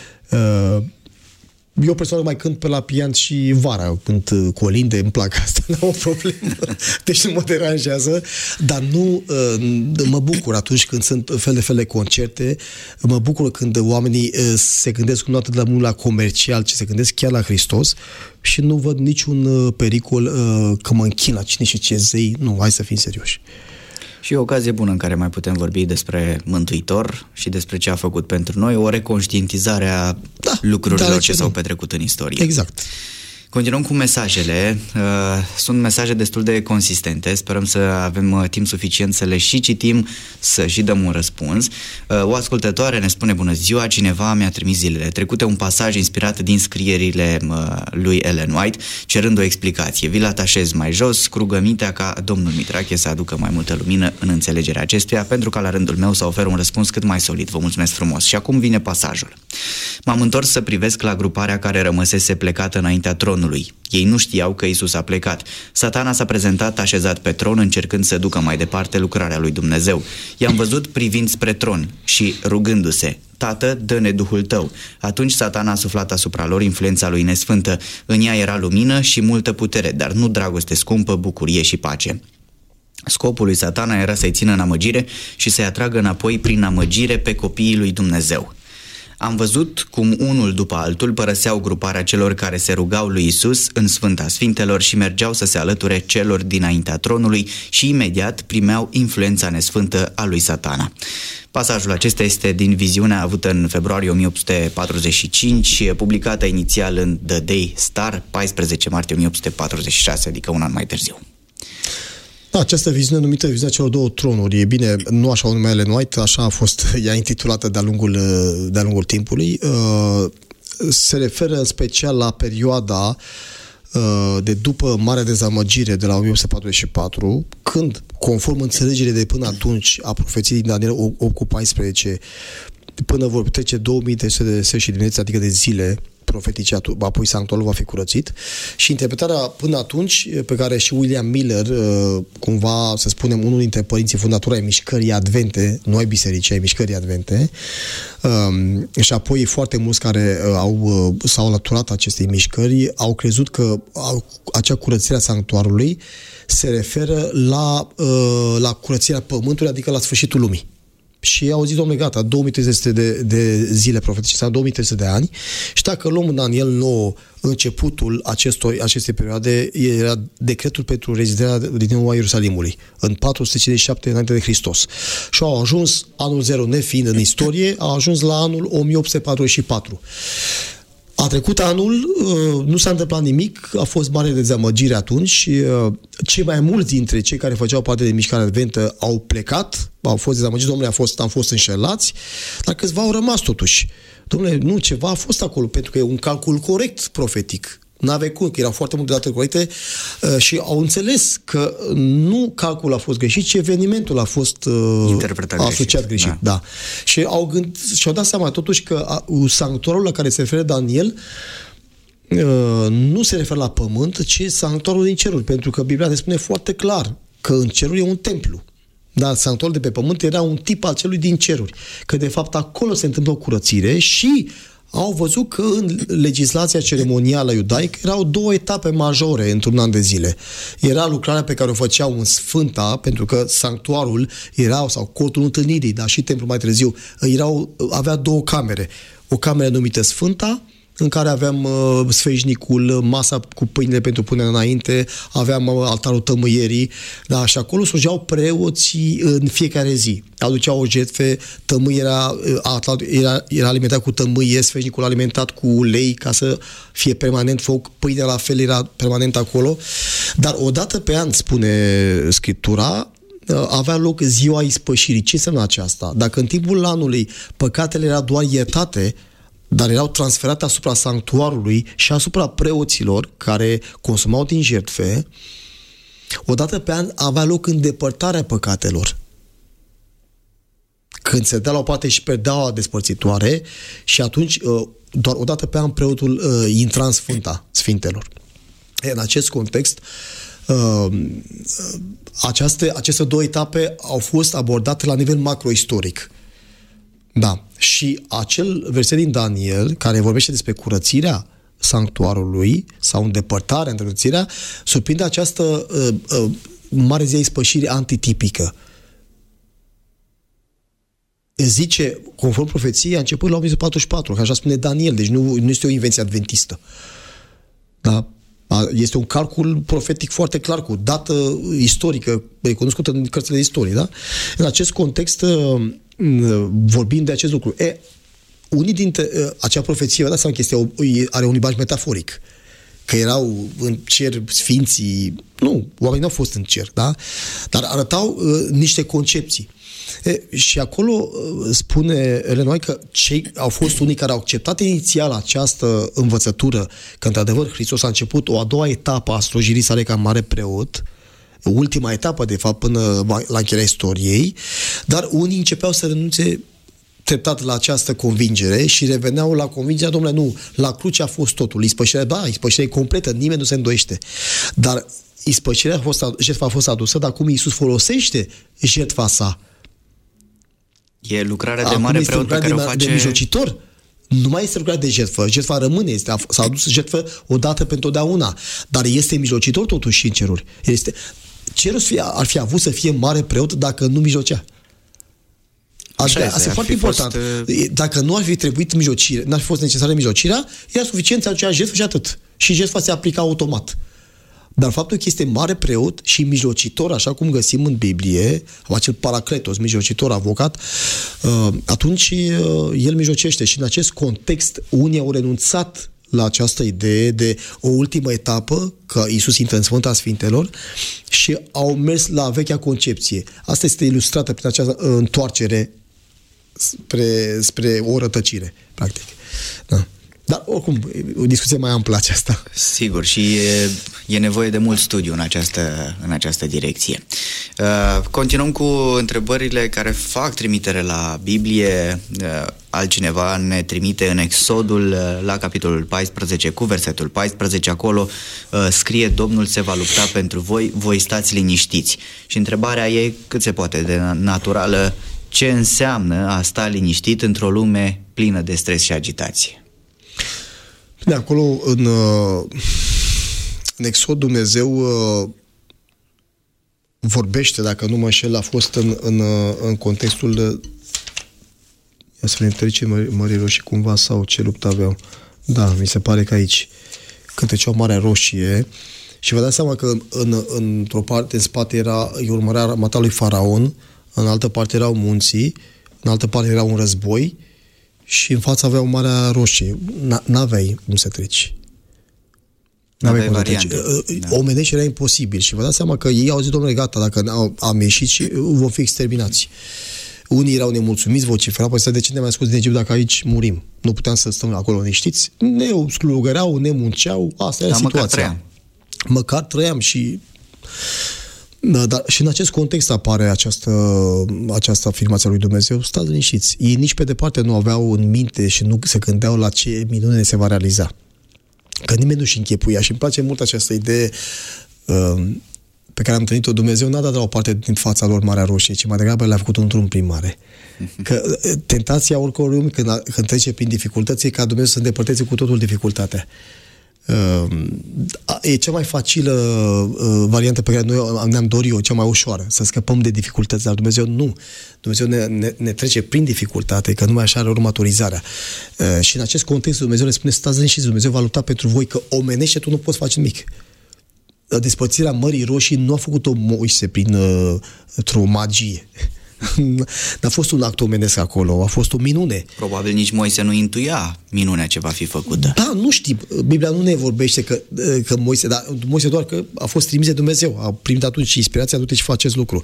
Eu personal mai cânt pe la pian și vara, cânt colinde, îmi plac asta, nu am o problemă, deci nu mă deranjează, dar nu mă bucur atunci când sunt fel de fel de concerte, mă bucur când oamenii se gândesc nu atât de mult la comercial, ci se gândesc chiar la Hristos și nu văd niciun pericol că mă închin la cine și ce zei, nu, hai să fim serioși. Și o ocazie bună în care mai putem vorbi despre Mântuitor și despre ce a făcut pentru noi, o reconștientizare a da, lucrurilor da, ce s-au petrecut în istorie. Exact. Continuăm cu mesajele. Sunt mesaje destul de consistente. Sperăm să avem timp suficient să le și citim, să și dăm un răspuns. O ascultătoare ne spune: bună ziua, cineva mi-a trimis zilele trecute un pasaj inspirat din scrierile lui Ellen White, cerând o explicație. Vi-l atașez mai jos, cu rugămintea ca domnul Mitrache să aducă mai multă lumină în înțelegerea acestuia, pentru ca la rândul meu să ofer un răspuns cât mai solid. Vă mulțumesc frumos. Și acum vine pasajul. M-am întors să privesc la gruparea care rămăsese plecată înaintea tronului Domnului. Ei nu știau că Iisus a plecat. Satana s-a prezentat așezat pe tron, încercând să ducă mai departe lucrarea lui Dumnezeu. I-am văzut privind spre tron și rugându-se: Tată, dă-ne Duhul tău. Atunci Satana a suflat asupra lor influența lui nesfântă. În ea era lumină și multă putere, dar nu dragoste scumpă, bucurie și pace. Scopul lui Satana era să-i țină în amăgire și să-i atragă înapoi prin amăgire pe copiii lui Dumnezeu. Am văzut cum unul după altul părăseau gruparea celor care se rugau lui Isus în Sfânta Sfintelor și mergeau să se alăture celor dinaintea tronului și imediat primeau influența nesfântă a lui Satana. Pasajul acesta este din viziunea avută în februarie o mie opt sute patruzeci și cinci, publicată inițial în The Day Star, paisprezece martie o mie opt sute patruzeci și șase, adică un an mai târziu. Da, această viziune numită viziunea celor două tronuri, e bine, nu așa o numea Ellen White, așa a fost ea intitulată de-a lungul, de-a lungul timpului, se referă în special la perioada de după Marea Dezamăgire de la o mie opt sute patruzeci și patru, când, conform înțelegerii de până atunci a profeției din Daniel opt cu paisprezece, până vor trece două mii de seri și dimineți, adică de zile profetice, apoi sanctuarul va fi curățit. Și interpretarea până atunci, pe care și William Miller, cumva, să spunem, unul dintre părinții fondatori ai mișcării advente, nu ai bisericii, ai mișcării advente, um, și apoi foarte mulți care au, s-au alăturat acestei mișcări, au crezut că acea curățire a sanctuarului se referă la, la curățirea pământului, adică la sfârșitul lumii. Și au zis, domnule, gata, două mii trei sute de, de zile profetice, sau două mii trei sute de ani, și dacă luăm în Daniel nouă începutul acestor, acestei perioade, era decretul pentru reziderea din nou a Ierusalimului, în patru sute cincizeci și șapte înainte de Hristos. Și au ajuns, anul zero nefiind în istorie, au ajuns la anul o mie opt sute patruzeci și patru. A trecut anul, nu s-a întâmplat nimic, a fost mare dezamăgire atunci. Cei mai mulți dintre cei care făceau parte de mișcarea adventă au plecat, au fost dezamăgiți, domnule, am fost, am fost înșelați, dar câțiva au rămas totuși. Domnule, nu, ceva a fost acolo, pentru că e un calcul corect profetic. N-avea cum, că erau foarte multe date corecte uh, și au înțeles că nu calculul a fost greșit, ci evenimentul a fost uh, asociat greșit. greșit. Da. Da. Și au gând, și-au dat seama totuși că uh, sanctuarul la care se referă Daniel uh, nu se referă la pământ, ci sanctuarul din ceruri, pentru că Biblia ne spune foarte clar că în ceruri e un templu. Dar sanctuarul de pe pământ era un tip al celui din ceruri. Că de fapt acolo se întâmplă o curățire și au văzut că în legislația ceremonială iudaică erau două etape majore într-un an de zile. Era lucrarea pe care o făceau în Sfânta, pentru că sanctuarul era, sau cortul întâlnirii, dar și templul mai târziu, erau, avea două camere. O cameră numită Sfânta, în care aveam uh, sfeșnicul, masa cu pâinile pentru punerea înainte, aveam uh, altarul tămâierii, da, și acolo slujeau preoții în fiecare zi. Aduceau o jertfe, tămâie era, era, era alimentat cu tămâie, sfeșnicul alimentat cu ulei ca să fie permanent foc, pâinea la fel era permanent acolo. Dar odată pe an, spune Scriptura, avea loc ziua ispășirii. Ce înseamnă aceasta? Dacă în timpul anului păcatele erau doar iertate, dar erau transferate asupra sanctuarului și asupra preoților care consumau din jertfe, odată pe an avea loc îndepărtarea păcatelor. Când se dea la o parte și perdeaua despărțitoare și atunci doar odată pe an preotul intra în Sfânta Sfintelor. În acest context, aceaste, aceste două etape au fost abordate la nivel macroistoric. Da. Și acel verset din Daniel, care vorbește despre curățirea sanctuarului sau îndepărtarea, îndreptățirea, surprinde această uh, uh, mare zi a ispășirii antitipică. Zice, conform profeției, a început la o mie opt sute patruzeci și patru, că așa spune Daniel, deci nu, nu este o invenție adventistă. Da? Este un calcul profetic foarte clar, cu dată istorică, recunoscută în cărțile de istorie. Da? În acest context, vorbind de acest lucru, e, unii dintre acea profeție, vă dați seama că este, are un limbaj metaforic, că erau în cer sfinții, nu, oamenii nu au fost în cer, da? Dar arătau uh, niște concepții. E, și acolo uh, spune Ellen White că cei au fost unii care au acceptat inițial această învățătură, că într-adevăr Hristos a început o a doua etapă a slujirii sale ca mare preot, ultima etapă, de fapt, până la încheierea istoriei, dar unii începeau să renunțe treptat la această convingere și reveneau la convingerea, domnule, nu, la cruce a fost totul. Ispășirea, da, ispășirea e completă, nimeni nu se îndoiește. Dar ispășirea a fost, jertfa a fost adusă, dar cum Iisus folosește jertfa sa? E lucrarea de mare preot pe care o face... de mijlocitor. Nu mai este lucrarea de jertfă. Jertfa rămâne. Este, s-a adus jertfă odată pentru totdeauna. Dar este mijlocitor totuși în ceruri. Este, cerul ar fi avut să fie mare preot dacă nu mijlocea. Așa este, asta e foarte important. Fost... Dacă nu ar fi trebuit mijlocire, n-ar fi fost necesară mijlocirea, era suficient să aducea jertfă și atât. Și jertfa se aplica automat. Dar faptul că este mare preot și mijlocitor, așa cum găsim în Biblie, acel paracletos, mijlocitor, avocat, atunci el mijlocește. Și în acest context, unii au renunțat la această idee de o ultimă etapă, că Iisus intră în Sfânta Sfintelor, și au mers la vechea concepție. Asta este ilustrată prin această întoarcere spre, spre o rătăcire, practic. Da. Dar, oricum, o discuție mai amplă aceasta. Sigur, și e, e nevoie de mult studiu în această, în această direcție. Uh, continuăm cu întrebările care fac trimitere la Biblie. Uh, altcineva ne trimite în Exodul, uh, la capitolul paisprezece, cu versetul paisprezece, acolo uh, scrie: Domnul se va lupta pentru voi, voi stați liniștiți. Și întrebarea e cât se poate de naturală: ce înseamnă a sta liniștit într-o lume plină de stres și agitație? De acolo, în, în Exod, Dumnezeu vorbește, dacă nu mă înșel, a fost în, în, în contextul de... Ia să ne trece Mării Roșii cumva, sau ce luptă aveau. Da, mi se pare că aici cânteceau Marea Roșie și vă dați seama că în, într-o parte, în spate, era, îi urmărea armata lui Faraon, în altă parte erau munții, în altă parte era un război, și în fața aveau Marea Roșie. N-aveai cum să treci. N-aveai cum să treci. Da. Omenești era imposibil. Și vă dați seama că ei au zis: domnule, gata, dacă am ieșit și vom fi exterminați. Unii erau nemulțumiți, vociferau: păi de ce ne mai scos din Egipt dacă aici murim? Nu puteam să stăm acolo, ne știți? Ne slugăreau, ne munceau, asta era situația. Măcar trăiam. Măcar trăiam și... Da, dar și în acest context apare această, această afirmație a lui Dumnezeu: stați liniștiți. Ei nici pe departe nu aveau în minte și nu se gândeau la ce minune se va realiza. Că nimeni nu-și închepuia. Și îmi place mult această idee uh, pe care am întâlnit-o. Dumnezeu n-a dat la o parte din fața lor Marea Roșie, ci mai degrabă le-a făcut un drum prin mare. Că tentația oricum, când, când trece prin dificultăți, e ca Dumnezeu să îndepărteze cu totul dificultatea. Uh, e cea mai facilă uh, variantă pe care noi ne-am dorit-o, cea mai ușoară, să scăpăm de dificultăți, dar Dumnezeu nu. Dumnezeu ne, ne, ne trece prin dificultate, că numai așa are următorizarea. Uh, și în acest context Dumnezeu ne spune: stați liniștiți, Dumnezeu va lupta pentru voi, că omenește tu nu poți face nimic. Despărțirea Mării Roșii nu a făcut-o Moise prin uh, o magie. N-a fost un act omenesc acolo, a fost o minune. Probabil nici Moise nu intuia minunea ce va fi făcută. Da, nu știm. Biblia nu ne vorbește că, că Moise, dar Moise doar că a fost trimis de Dumnezeu, a primit atunci inspirația: du-te și fă acest lucru.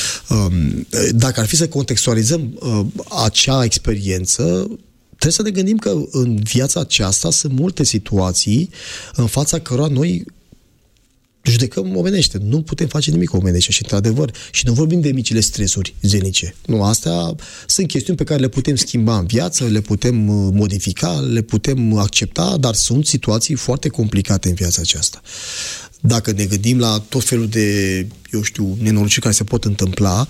Dacă ar fi să contextualizăm acea experiență, trebuie să ne gândim că în viața aceasta sunt multe situații în fața cărora noi judecăm omenește. Nu putem face nimic omenește și, într-adevăr, și nu vorbim de micile stresuri zilnice. Nu, astea sunt chestiuni pe care le putem schimba în viață, le putem modifica, le putem accepta, dar sunt situații foarte complicate în viața aceasta. Dacă ne gândim la tot felul de, eu știu, nenorociri care se pot întâmpla,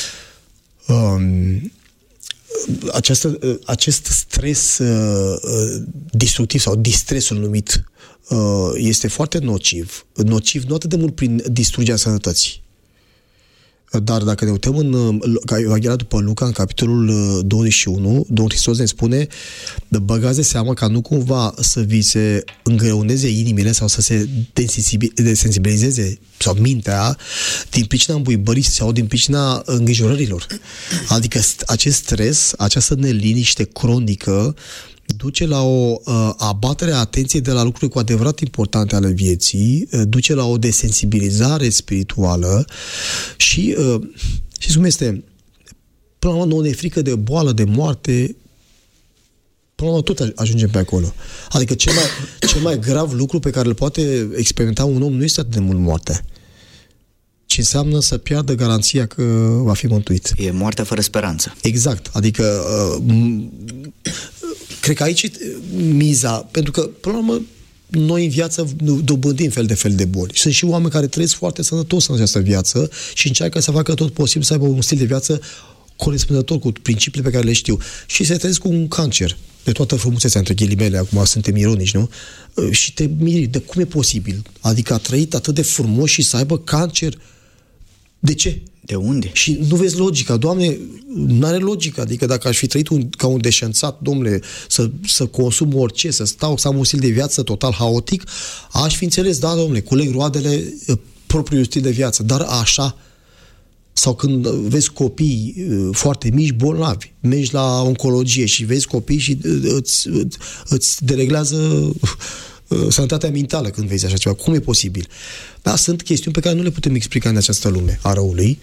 um, această, acest stres uh, destructiv sau distresul numit este foarte nociv. Nociv nu atât de mult prin distrugerea sănătății. Dar dacă ne uităm în Evanghelia după Luca, în capitolul douăzeci și unu, Domnul Hristos ne spune: băgați de seama ca nu cumva să vi se îngreuneze inimile sau să se desensibilizeze sau mintea din pricina îmbuibării sau din pricina îngrijorărilor. Adică acest stres, această neliniște cronică duce la o uh, abatere a atenției de la lucruri cu adevărat importante ale vieții, uh, duce la o desensibilizare spirituală și, uh, știți cum este, până la urmă nu ne e frică de boală, de moarte, până la urmă tot ajungem pe acolo. Adică cel mai, cel mai grav lucru pe care îl poate experimenta un om nu este atât de mult moartea, ci înseamnă să piardă garanția că va fi mântuit. E moartea fără speranță. Exact. Adică uh, cred că aici e miza, pentru că, până la urmă, noi în viață dobândim fel de fel de boli. Sunt și oameni care trăiesc foarte sănătos în această viață și încearcă să facă tot posibil să aibă un stil de viață corespunzător cu principiile pe care le știu. Și se trezesc cu un cancer de toată frumusețea, între ghilimele, acum suntem ironici, nu? Și te miri de cum e posibil. Adică a trăit atât de frumos și să aibă cancer. De ce? De unde? Și nu vezi logica. Doamne, nu are logică. Adică dacă aș fi trăit un, ca un deșanțat, domnule, să, să consum orice, să stau, să am un stil de viață total haotic, aș fi înțeles, da, domnule, culeg roadele propriului stil de viață. Dar așa, sau când vezi copii foarte mici, bolnavi, mergi la oncologie și vezi copii și îți, îți dereglează sănătatea mentală când vezi așa ceva. Cum e posibil? Da, sunt chestiuni pe care nu le putem explica în această lume a răului.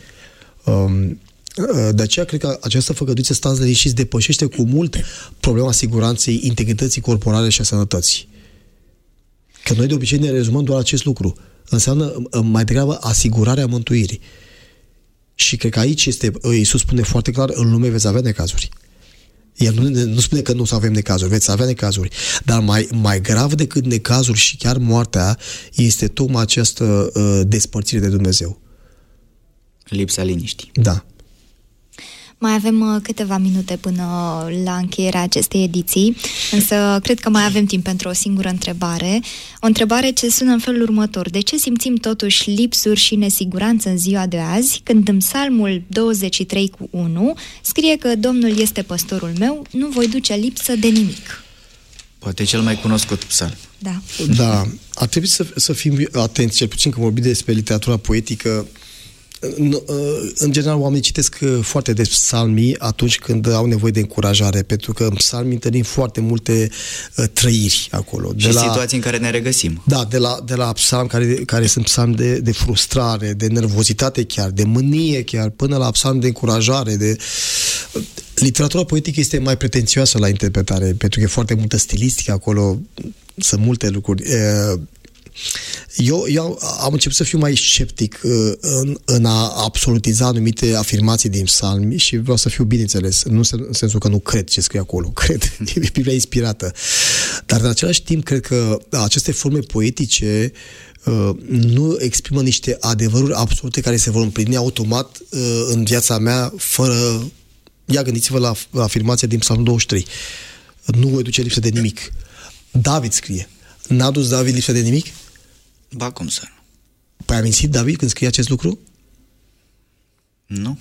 De aceea cred că această făgăduință stanței și depășește cu mult problema siguranței, integrității corporale și a sănătății. Că noi de obicei ne rezumăm doar acest lucru. Înseamnă mai degrabă asigurarea mântuirii. Și cred că aici este, Iisus spune foarte clar, în lume veți avea necazuri. El nu, nu spune că nu o să avem necazuri, veți avea necazuri. Dar mai, mai grav decât necazuri și chiar moartea este tocmai această uh, despărțire de Dumnezeu. Lipsa liniștii. Da. Mai avem uh, câteva minute până la încheierea acestei ediții, însă cred că mai avem timp pentru o singură întrebare. O întrebare ce sună în felul următor. De ce simțim totuși lipsuri și nesiguranță în ziua de azi, când în Psalmul douăzeci și trei cu unu scrie că Domnul este păstorul meu, nu voi duce lipsă de nimic? Poate cel mai cunoscut psalm. Da. Da. Ar trebui să, să fim atenți, cel puțin când vorbim despre literatura poetică. În, în general, oamenii citesc foarte des psalmii atunci când au nevoie de încurajare, pentru că în psalmii întâlnim foarte multe uh, trăiri acolo. De și la, situații în care ne regăsim. Da, de la, de la psalmi care, care sunt psalmi de, de frustrare, de nervozitate chiar, de mânie chiar, până la psalmi de încurajare. De... Literatura poetică este mai pretențioasă la interpretare, pentru că e foarte multă stilistică acolo, sunt multe lucruri. Uh, Eu, eu am început să fiu mai sceptic uh, în, în a absolutiza anumite afirmații din psalmi și vreau să fiu bine înțeles, nu în sensul că nu cred ce scrie acolo, cred, e Biblia inspirată. Dar în același timp cred că aceste forme poetice uh, nu exprimă niște adevăruri absolute care se vor împlini automat uh, în viața mea fără... Ia, gândiți-vă la, la afirmația din Psalmul douăzeci și trei. Nu voi duce lipsă de nimic. David scrie. N-a dus David lipsă de nimic? Ba, cum să nu? Păi a mințit David când scrie acest lucru? Nu.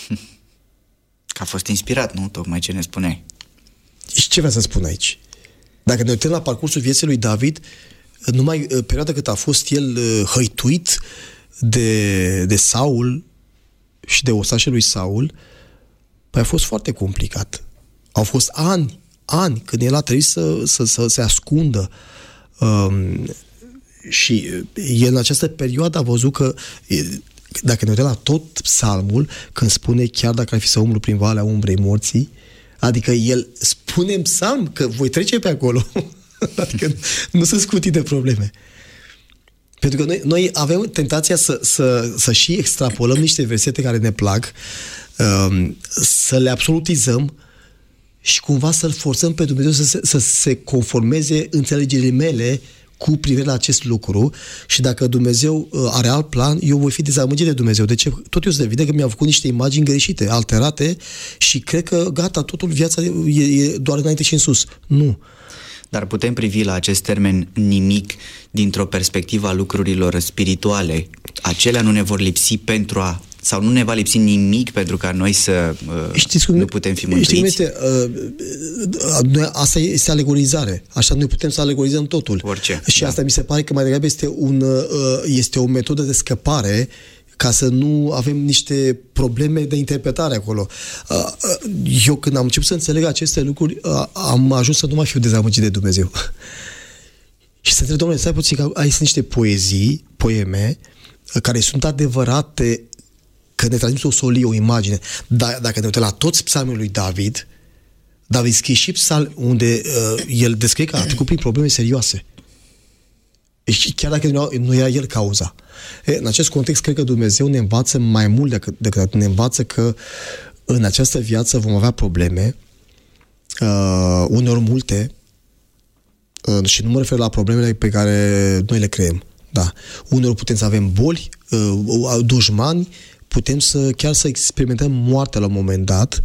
Că a fost inspirat, nu? Tocmai ce ne spuneai. Și ce vrea să spun aici? Dacă ne uităm la parcursul vieții lui David, numai perioada cât a fost el hăituit de, de Saul și de osașul lui Saul, păi a fost foarte complicat. Au fost ani, ani, când el a trebuit să, să, să se ascundă. Um, și el în această perioadă a văzut că, dacă ne uităm la tot psalmul, când spune chiar dacă ar fi să umblu prin valea umbrei morții, adică el spune în psalm că voi trece pe acolo. Adică nu sunt scutii de probleme. Pentru că noi, noi avem tentația să, să, să și extrapolăm niște versete care ne plac, um, să le absolutizăm și cumva să-L forțăm pe Dumnezeu să se, să se conformeze înțelegerile mele cu privire la acest lucru și dacă Dumnezeu are alt plan, eu voi fi dezamăgit de Dumnezeu. De ce? Tot eu să vede că mi-a făcut niște imagini greșite, alterate și cred că gata, totul, viața e, e doar înainte și în sus. Nu. Dar putem privi la acest termen nimic dintr-o perspectivă a lucrurilor spirituale. Acelea nu ne vor lipsi pentru a sau nu ne va lipsi nimic pentru ca noi să uh, cum, nu putem fi mântuiți? Este, uh, asta este alegorizare. Așa noi putem să alegorizăm totul. Orice. Și da. Asta mi se pare că mai degrabă este, un, uh, este o metodă de scăpare ca să nu avem niște probleme de interpretare acolo. Uh, uh, eu când am început să înțeleg aceste lucruri, uh, am ajuns să nu mai fiu dezamăgit de Dumnezeu. Și să întreb, domnule, stai puțin, că aici sunt niște poezii, poeme, care sunt adevărate, că ne transmită o solie, o imagine. Dar dacă ne uităm la toți psalmii lui David, David scrie și psalmi unde uh, el descrie că a trecut prin probleme serioase. Și chiar dacă nu, nu era el cauza. E, în acest context, cred că Dumnezeu ne învață mai mult decât, decât ne învață că în această viață vom avea probleme, uh, uneori multe, uh, și nu mă refer la problemele pe care noi le creăm. Da. Uneori putem să avem boli, uh, dușmani, putem să chiar să experimentăm moartea la un moment dat,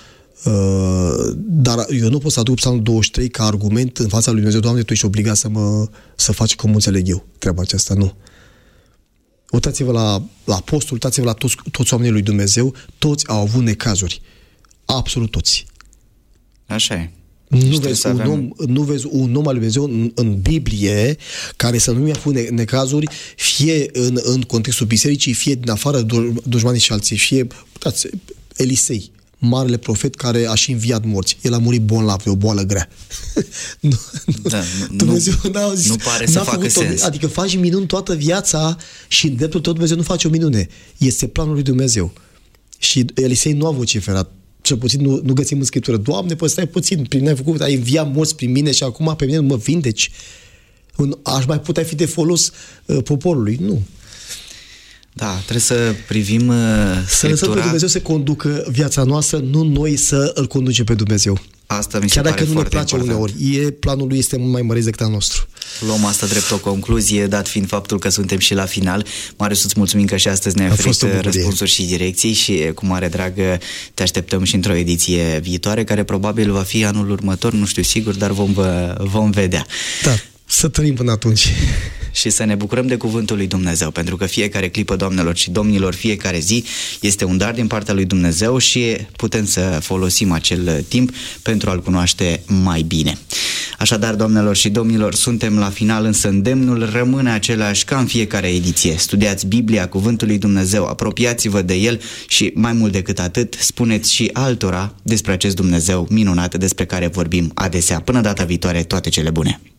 uh, dar eu nu pot să aduc Psalmul douăzeci și trei ca argument în fața lui Dumnezeu: Doamne, Tu ești obligat să mă să faci cum înțeleg eu treaba aceasta. Nu. Uitați-vă la, la apostol, uitați-vă la toți, toți oamenii lui Dumnezeu, toți au avut necazuri. Absolut toți. Așa e. Nu vezi, avem... un om, nu vezi un om al lui Dumnezeu în, în Biblie care să nu i-a avut necazuri, fie în, în contextul bisericii, fie din afară, dușmanii și alții, fie, uitați, Elisei, marele profet care a și înviat morți. El a murit bolnav de o boală grea. nu, da, Dumnezeu nu, n-a zis, nu pare să facă sens. O, adică faci minuni toată viața și în dreptul tău Dumnezeu nu face o minune. Este planul lui Dumnezeu. Și Elisei nu a vociferat. Cel puțin nu, nu găsim în Scriptură: Doamne, păi stai puțin, prin ai făcut, ai înviat morți prin mine și acum pe mine nu mă vindeci. Aș mai putea fi de folos uh, poporului. Nu. Da, trebuie să privim uh, Să lăsăm pe Dumnezeu să conducă viața noastră, nu noi să îl conducem pe Dumnezeu. Asta mi se Chiar pare dacă nu ne place important. uneori, e, planul lui este mult mai măreț decât al nostru. Luăm asta drept o concluzie, dat fiind faptul că suntem și la final. Marius, îți mulțumim că și astăzi ne-ai oferit răspunsuri și direcții și cu mare drag te așteptăm și într-o ediție viitoare, care probabil va fi anul următor, nu știu sigur, dar vom, vom vedea. Da, să trăim până atunci. Și să ne bucurăm de cuvântul lui Dumnezeu, pentru că fiecare clipă, doamnelor și domnilor, fiecare zi este un dar din partea lui Dumnezeu și putem să folosim acel timp pentru a-L cunoaște mai bine. Așadar, doamnelor și domnilor, suntem la final, însă îndemnul rămâne același ca în fiecare ediție. Studiați Biblia, cuvântul lui Dumnezeu, apropiați-vă de el și, mai mult decât atât, spuneți și altora despre acest Dumnezeu minunat despre care vorbim adesea. Până data viitoare, toate cele bune!